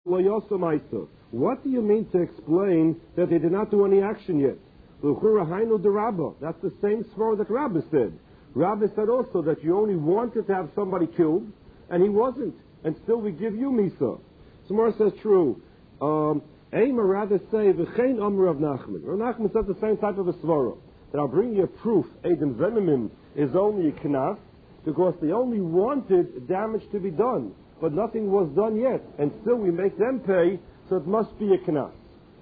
What do you mean to explain that they did not do any action yet? That's the same svara that Rabbi said. Rabbi said also that you only wanted to have somebody killed, and he wasn't, and still we give you Misa. Samar says true. Eimer rather say v'chein Amr Rav Nachman. Rav Nachman said the same type of a svara, that I'll bring you a proof. Edim Zemimim is only a knas because they only wanted damage to be done, but nothing was done yet, and still we make them pay, so it must be a knas.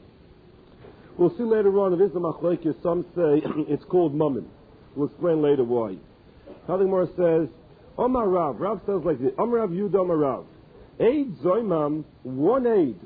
We'll see later on. It is a machlokes. Some say it's called mammon. We'll explain later why. Hadigmar says, Omar Rav. Rav says like this. Omar Rav Yud Omar Rav. Eid zoimam, one aid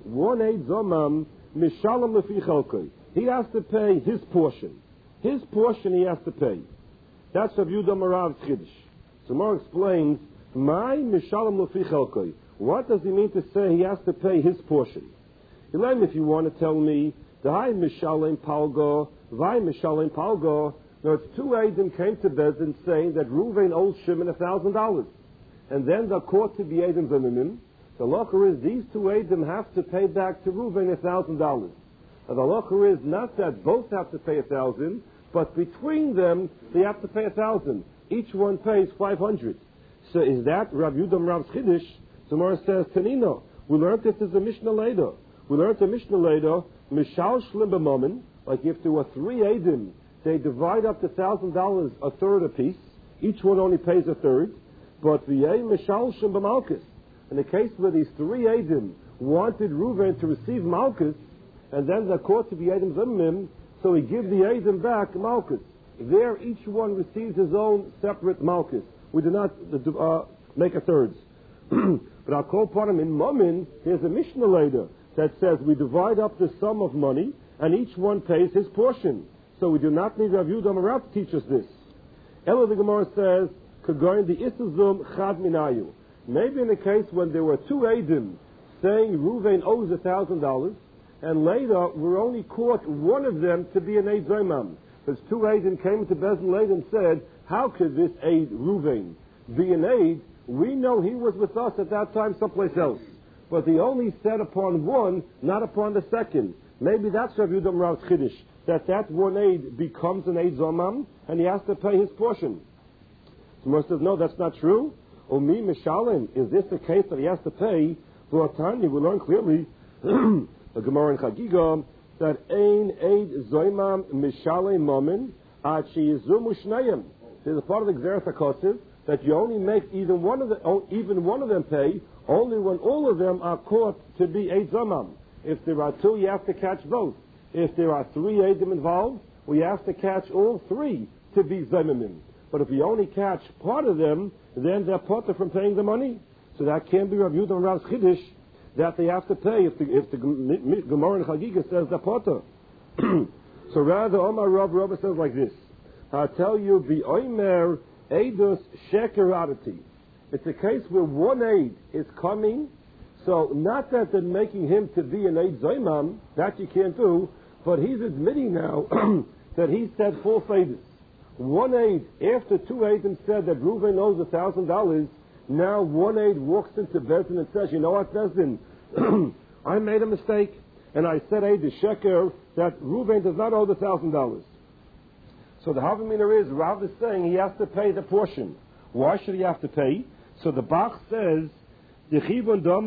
zomam, mishalom lefi chalkoi. He has to pay his portion. His portion he has to pay. That's Rav Yud Omar Rav's chiddush. So Mar explains, my mishalom lefi chalkoi. What does he mean to say he has to pay his portion? Elaine, if you want to tell me, Dai mishalem palgo, vai mishalem palgo. Now it's two Eidim came to Bezdin saying that Reuven owes Shimon $1,000. And then they're caught to be Eidim Zemimim. The halacha is these two Eidim have to pay back to Reuven $1,000. And the halacha is not that both have to pay 1,000, but between them they have to pay 1,000. Each one pays 500. So is that Rav Yudam Rav's Chiddush? Tomorrow says, Tanino, we learned this as a Mishnah later. We learned a Mishnah later, Mishal Shlim B'Momin, like if there were three Eidim, they divide up the $1,000 a third apiece. Each one only pays a third. But v'yei Mishal Shlim B'Malchus. In the case where these three Eidim wanted Reuven to receive Malchus, and then they're caught to be Eidim Zemimim, so he gives the Eidim back Malchus. There each one receives his own separate Malchus. We do not make a thirds. But I'll call upon him in Mammon, there's a Mishnah later that says we divide up the sum of money and each one pays his portion. So we do not need Rav Yudam Rav to teach us this. Ella the Gemara says, Kagoin the Isazum Chad Minayu. Maybe in the case when there were two Eidim saying Reuven owes $1,000, and later we're only caught one of them to be an Eid Zoimam. Because two Eidim came to Bezdin later and said, how could this Eid Reuven be an Eid? We know he was with us at that time someplace else. But he only said upon one, not upon the second. Maybe that's Rav Yudam Rav's Chiddush, that one aid becomes an Eid Zomam, and he has to pay his portion. So most says, no, that's not true. Omi Mishalim, is this the case that he has to pay? Tanya, we learn clearly, the Gemara in Chagiga, that Ein Eid Zoimam Mishalim Momin, Achi Yizum Ushnayim. There's a part of the Gzeres HaKosiv that you only make even one of them pay, only when all of them are caught to be Eid Zomam. If there are two, you have to catch both. If there are three Eidim involved, we have to catch all three to be Zemimim. But if you only catch part of them, then they're potter from paying the money. So that can't be Rav Yudam Rav's Chiddush that they have to pay if the Gemara in Chagiga says they're potter. So rather, Omar Rav says like this. I'll tell you, B'oimer Eidus Shekeradati. It's a case where one aid is coming, so not that they're making him to be an Eid Zoimam, that you can't do, but he's admitting now that he said false Eidus. One aid, after two Eidim said that Reuven owes $1,000, now one aid walks into Bezdin and says, you know what, Bezdin, I made a mistake, and I said Eid Sheker that Reuven does not owe the $1,000. So the Havamina is, Rav is saying he has to pay the portion. Why should he have to pay? So the Bach says, like he's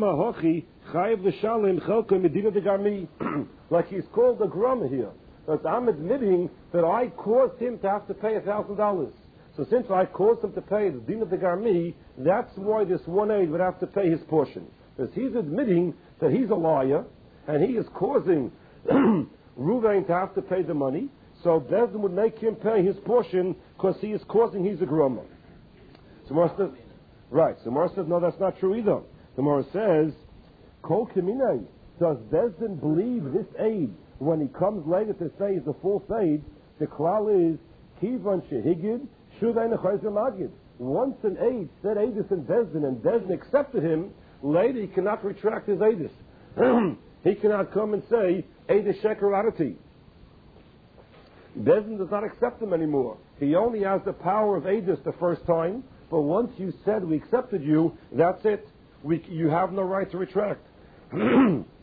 called the grummer here. Because I'm admitting that I caused him to have to pay $1,000. So since I caused him to pay the din of the garmi, that's why this one aid would have to pay his portion. Because he's admitting that he's a liar, and he is causing Reuven to have to pay the money. So Bezdin would make him pay his portion because he is causing he's a grummer. So Mor says, right. So Mor says, no, that's not true either. The Mor says, Kol Keminei, does Bezdin believe this aid when he comes later to say it's a false aid? The klal is, Kivan Shehigid, Shudain Echayzer Magid. Once an aid said Eidus in Bezdin, and Bezdin accepted him, later he cannot retract his Eidus. He cannot come and say, Eidus Shekerarati. Bezdin does not accept him anymore. He only has the power of Eidus the first time, but once you said we accepted you, that's it. You have no right to retract.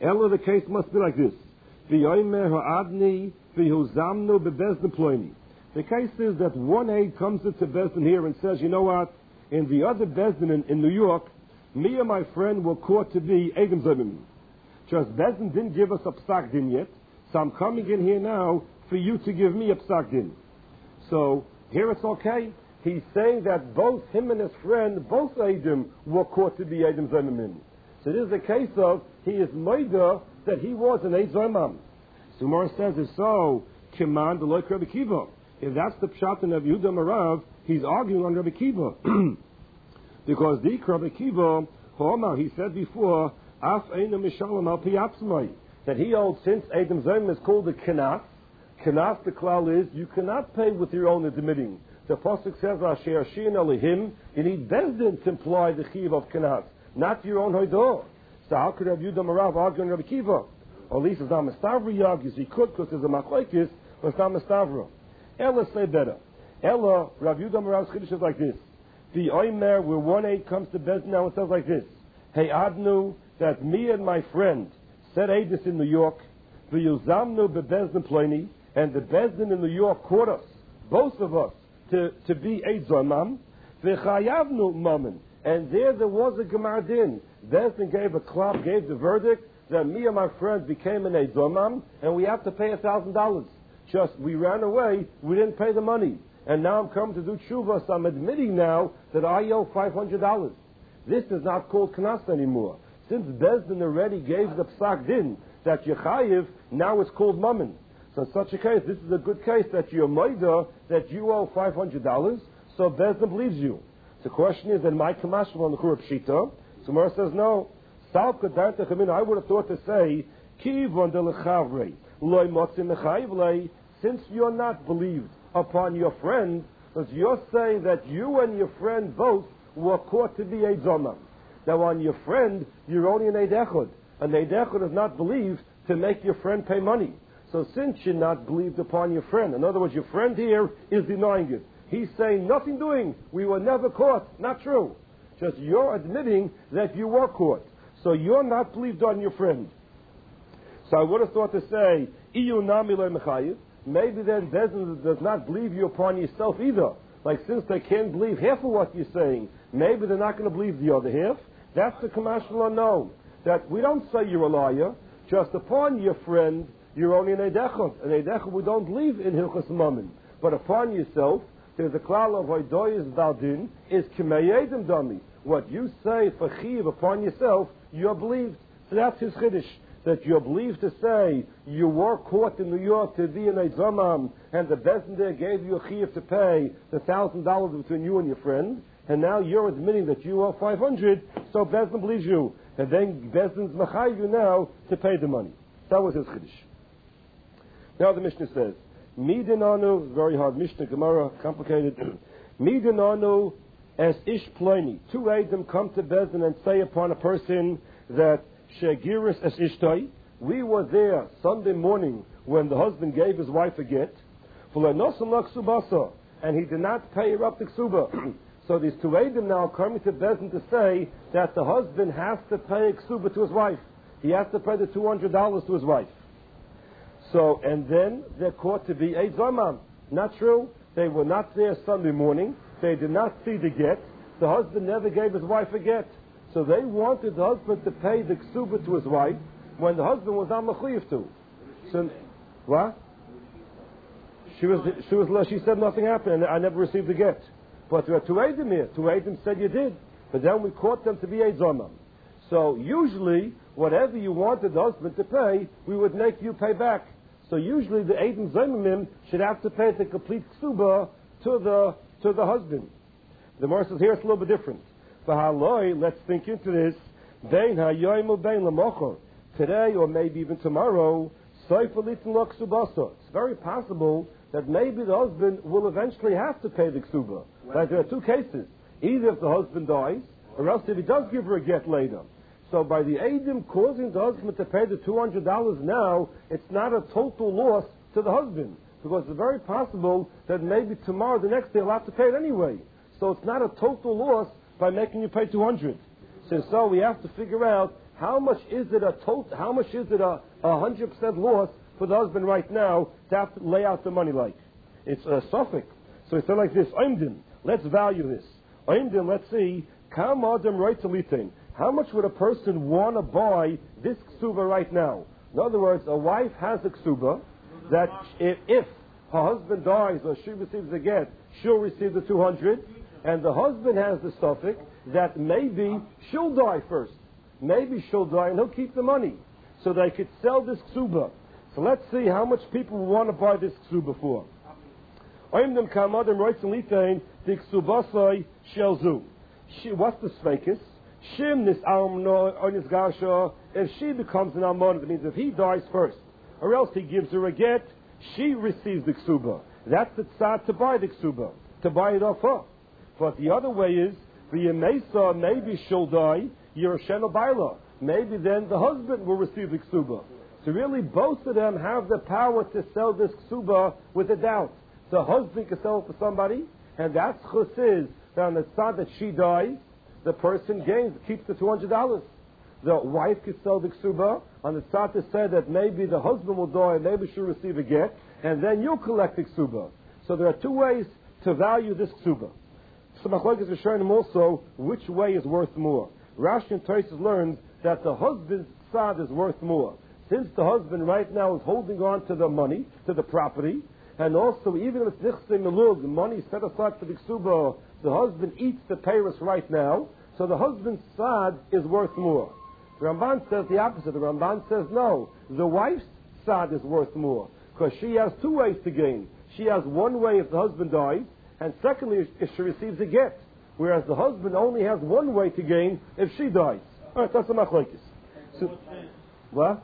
Ella, the case must be like this. V'yomer ha'adni v'huzamnu bebezdin ploini. The case is that one aide comes into Bezdin here and says, you know what, in the other Bezdin in New York, me and my friend were caught to be Eidem Zomim. Just Bezdin didn't give us a psak din yet, so I'm coming in here now for you to give me a psak din. So here it's okay. He's saying that both him and his friend, both Eidem, were caught to be Eidem Zomim. So this is a case of he is moida that he was an Eid Zomam. So Gemara says, if so, Kiman the Loik Rabbi Kiva. If that's the pshat in Rabbi Yehuda Marav, he's arguing on Rabbi Kiva. Because the Rabbi Kiva, he said before, Af Eina Mishalem Al Piyapsmai, that he holds since Eidem Zomim is called the Kenas. Kenas, the klal is, you cannot pay with your own admitting. The Pasuk says, Asher Shin Elihim, you need Bezdin to imply the Chiv of Kenas, not your own Hoidah. So how could Rabbi Yehuda Marav argue on Rabbi Kiva? Or at least it's not Mestavra argues, he could, because there's a Machlekes, but it's not Mestavra. Ella say better. Ella, Rabbi Yehuda Marav's Chiddush is like this. The Oimer, where one aid comes to Bezdin now, it says like this. Hey Adnu, that me and my friend said Eidus in New York, the Yuzamnu bebezdin ploini, and the Bezdin in New York caught us, both of us, to be Eid Zomam, v'chayavnu mammon, and there was a Gemar Din. Bezdin gave a klap, gave the verdict that me and my friend became an Eid Zomam, and we have to pay $1,000. Just, we ran away, we didn't pay the money. And now I'm coming to do tshuva, so I'm admitting now that I owe $500. This is not called Knas anymore. Since Bezdin already gave the psak din that Yechayiv, now it's called Mammon. So in such a case, this is a good case that you're moida, that you owe $500, so Bezdin believes you. The question is, then my Kamashal on the Churab Shita? So Mara says, no. I would have thought to say, Kivon de lechavre, loy motzim mechayiv, since you're not believed upon your friend, because you're saying that you and your friend both were caught to be a zomam. Now on your friend, you're only an eid echad. An eid echad is not believed to make your friend pay money. So since you're not believed upon your friend, in other words, your friend here is denying it. He's saying, nothing doing, we were never caught. Not true. Just you're admitting that you were caught. So you're not believed on your friend. So I would have thought to say, Iyu nami le mechayiv. Maybe then Bezdin does not believe you upon yourself either. Like since they can't believe half of what you're saying, maybe they're not going to believe the other half. That's the commercial unknown. That we don't say you're a liar, just upon your friend, you're only an eidechot. An eidechot we don't believe in Hilchas Mammon. But upon yourself, there's a klal of Hoidoyes Valdin, is Kimeyedim Dami. What you say for Chiv upon yourself, you're believed. So that's his Chiddush. That you're believed to say you were caught in New York to be an Eizomam, and the Bezdin there gave you a Chiv to pay the $1,000 between you and your friend, and now you're admitting that you owe $500, so Bezdin believes you. And then Bezdin's Machayiv you now to pay the money. That was his Chiddush. Now the Mishnah says, Midinanu, very hard Mishnah, Gemara, complicated. Midinanu as Ish Pliny. Two Eidim come to Bezdin and say upon a person that Shegiris as Ishtoi. We were there Sunday morning when the husband gave his wife a get. And he did not pay her up the ksuba. So these two Eidim now are coming to Bezdin to say that the husband has to pay a ksuba to his wife. He has to pay the $200 to his wife. So, and then they're caught to be Eid Zomam. Not true. They were not there Sunday morning. They did not see the get. The husband never gave his wife a get. So they wanted the husband to pay the ksuba to his wife when the husband was not mechuyev to. So, what? She said nothing happened and I never received the get. But there are two Eidim here. Two Eidim said you did. But then we caught them to be Eid Zomam. So usually, whatever you wanted the husband to pay, we would make you pay back. So usually the Eidim Zomimim should have to pay the complete ksuba to the husband. The Gemara says here it's a little bit different. Let's think into this. Today or maybe even tomorrow, it's very possible that maybe the husband will eventually have to pay the ksuba. Like there are two cases. Either if the husband dies, or else if he does give her a get later. So by the Eidim causing the husband to pay the $200 now, it's not a total loss to the husband. Because it's very possible that maybe tomorrow, the next day, he'll have to pay it anyway. So it's not a total loss by making you pay $200. So we have to figure out how much is it how much is it a 100% loss for the husband right now to have to lay out the money like? It's a suffix. So it's like this, Oimdin, let's value this. Oimdin, let's see, Kam Adam right to litain. How much would a person want to buy this ksuba right now? In other words, a wife has a ksuba that if her husband dies or she receives a get, she'll receive the 200, and the husband has the suffix that maybe she'll die first. Maybe she'll die and he'll keep the money. So they could sell this ksuba. So let's see how much people want to buy this ksuba for. Oimdim kamadim roitzin litain the ksubasai shelzu. What's the svekis? Shim nis almno onis gasha. If she becomes an almon, it means if he dies first, or else he gives her a get, she receives the ksuba. That's the tzad to buy the ksuba, to buy it off her. But the other way is the yemesa. Maybe she'll die. Yerushena baila. Maybe then the husband will receive the ksuba. So really, both of them have the power to sell this ksuba with a doubt. The husband can sell it to somebody, and that's chus is that on the side that she dies, the person gains, keeps the $200. The wife could sell the ksuba on the side to say that maybe the husband will die, and maybe she'll receive a get, and then you'll collect the ksuba. So there are two ways to value this ksuba. So Machlokes is showing them also which way is worth more. Rashi and Tosfos learns that the husband's side is worth more. Since the husband right now is holding on to the money, to the property, and also even if it's nichse melug, the money set aside for the ksuba, the husband eats the payros right now, so the husband's side is worth more. The Ramban says the opposite. The Ramban says no, the wife's side is worth more, because she has two ways to gain. She has one way if the husband dies, and secondly if she receives a get, whereas the husband only has one way to gain if she dies. All right, that's the machlokes. So, what?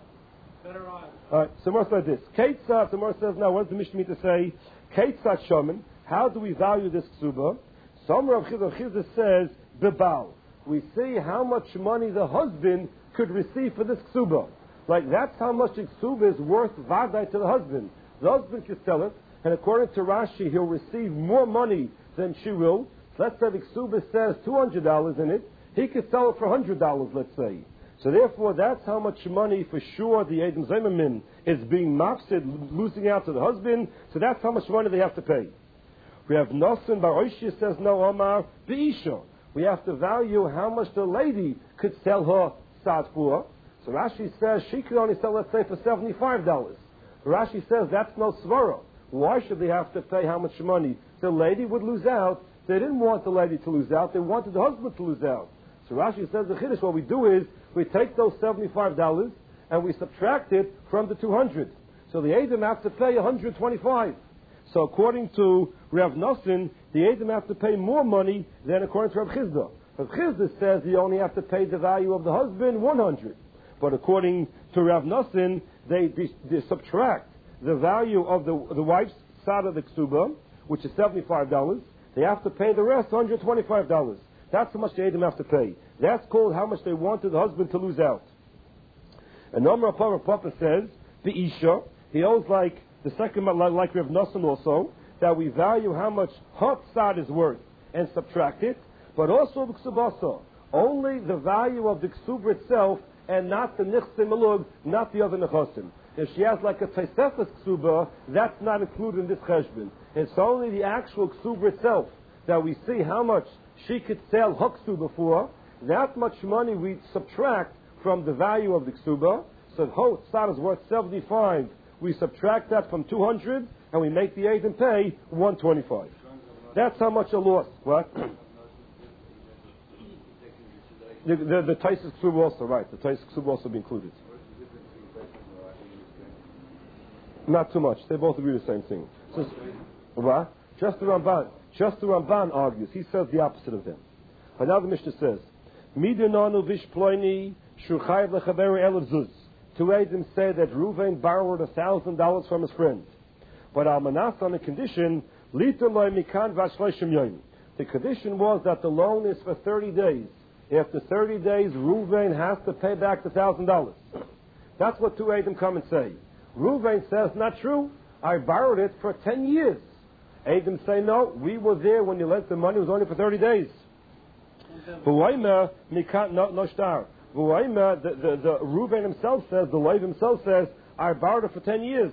All right, so more like this. Keitzad, so more says now, what does the Mishnah mean to say? Keitzad shomen, how do we value this ksuba? Some Rav Chizah says, bebal. We see how much money the husband could receive for this ksuba. Like, that's how much the ksuba is worth vaday to the husband. The husband can sell it, and according to Rashi, he'll receive more money than she will. So let's say the ksuba says $200 in it. He could sell it for $100, let's say. So therefore, that's how much money for sure the Edom Zaymamin is being mafsid, losing out to the husband. So that's how much money they have to pay. We have Nosen Bar Oishia says no Omar Be'isha. We have to value how much the lady could sell her sad for. So Rashi says she could only sell, let's say, for $75. Rashi says that's no svara. Why should they have to pay how much money? The lady would lose out. They didn't want the lady to lose out. They wanted the husband to lose out. So Rashi says the Chiddush, what we do is we take those $75 and we subtract it from the 200. So the Edom have to pay 125. So according to Rav Nosson, the Edom have to pay more money than according to Rav Chizda. Rav Chizda says you only have to pay the value of the husband 100. But according to Rav Nosson, they subtract the value of the wife's side of the ksuba, which is $75. They have to pay the rest $125. That's how much the Edom have to pay. That's called how much they wanted the husband to lose out. And Omar Papa says, the Isha, he owes like the second, like Rav Nosson also, that we value how much hot side is worth and subtract it, but also the ksubasa, only the value of the ksubra itself and not the nichse melug, not the other nechosim. If she has like a Tosefes ksuba, that's not included in this cheshbon. It's only the actual ksuba itself that we see how much she could sell her ksuba for. That much money we subtract from the value of the ksuba. So the whole tzad is worth 75. We subtract that from 200, and we make the Edom pay 125. That's how much a loss. What? The Tosefes ksuba also, right? The Tosefes ksuba also be included. Not too much. They both agree the same thing. So, what? Just the Ramban argues. He says the opposite of them. But now the Mishnah says, Midinanu vishploini shurchayev lechaber elav zuz. Two Edom say that Reuven borrowed $1,000 from his friend, but Almanas on the condition litur loy mikan v'ashloshim yoyim. The condition was that the loan is for 30 days. After 30 days, Reuven has to pay back the $1,000. That's what two Edom come and say. Reuven says, not true. I borrowed it for 10 years. Edom say, no, we were there when you lent the money. It was only for 30 days. The Reuven himself says, the Lev himself says, I borrowed it for 10 years.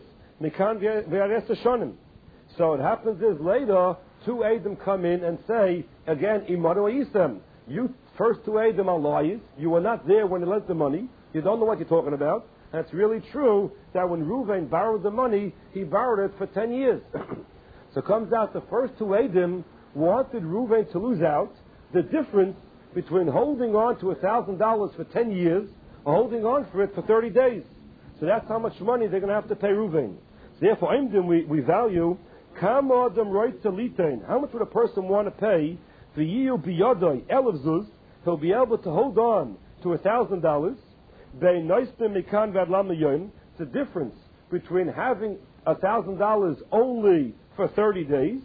So it happens is later, two Edom come in and say, again, Imanu Yisem. You first two Edom are liars. You were not there when he lent the money. You don't know what you're talking about. And it's really true that when Reuven borrowed the money, he borrowed it for 10 years. So it comes out the first two Edom wanted Reuven to lose out the difference between holding on to $1,000 for 10 years or holding on for it for 30 days. So that's how much money they're going to have to pay Reuven. So therefore, we value how much would a person want to pay for Yiyu Biyadoi Elevzuz? He'll be able to hold on to $1,000. It's the difference between having $1,000 only for 30 days,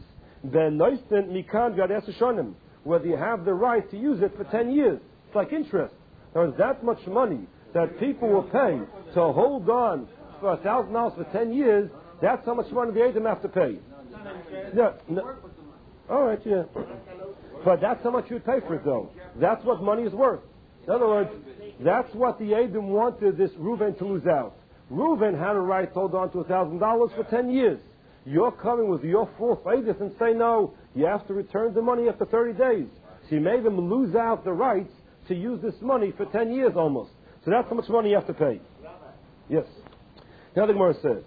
whether you have the right to use it for 10 years. It's like interest. There's that much money that people will pay to hold on for $1,000 for 10 years. That's how much money the Edom have to pay. No. All right, yeah. But that's how much you'd pay for it, though. That's what money is worth. In other words, that's what the Edom wanted this Reuven to lose out. Reuven had a right to hold on to $1,000 for 10 years. You're coming with your full faith and say, no, you have to return the money after 30 days. So you made them lose out the rights to use this money for 10 years almost. So that's how much money you have to pay. Yes. Now the Gemara says,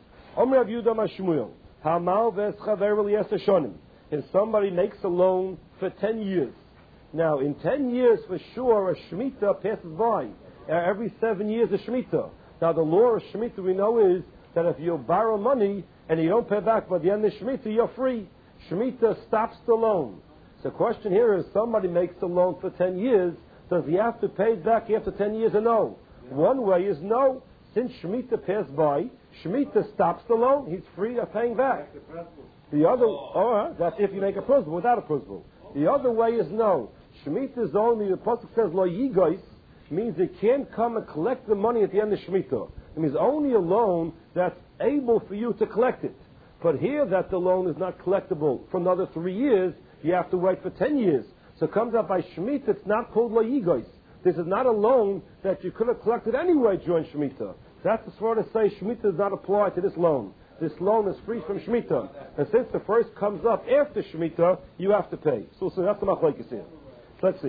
if somebody makes a loan for 10 years. Now, in 10 years, for sure, a Shemitah passes by. Every 7 years, a Shemitah. Now, the law of Shemitah we know is that if you borrow money and you don't pay back by the end of Shemitah, you're free. Shemitah stops the loan. So the question here is, somebody makes a loan for 10 years, does he have to pay it back after 10 years or no? One way is no. Since Shemitah passed by, Shemitah stops the loan. He's free of paying back. The other, that's if you make a principle, without a principle. The other way is no. Shemitah is only, the Pasuk says, lo yigois, means they can't come and collect the money at the end of Shemitah. It means only a loan that's able for you to collect it. But here that the loan is not collectible for another 3 years, you have to wait for 10 years. So it comes out by Shemitah, it's not called lo yigois. This is not a loan that you could have collected anyway during Shemitah. That's the sort to say Shemitah does not apply to this loan. This loan is free from Shemitah. And since the first comes up after Shemitah, you have to pay. So that's the machlokes here. So let's see.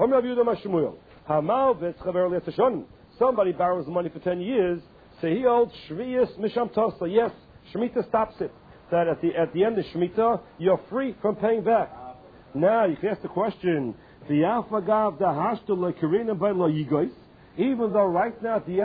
Somebody borrows money for 10 years, so he holds Shviyas Misham Tosa. Yes, Shemitah stops it. That at the end of Shemitah, you're free from paying back. Now, you can ask the question, even though right now at the end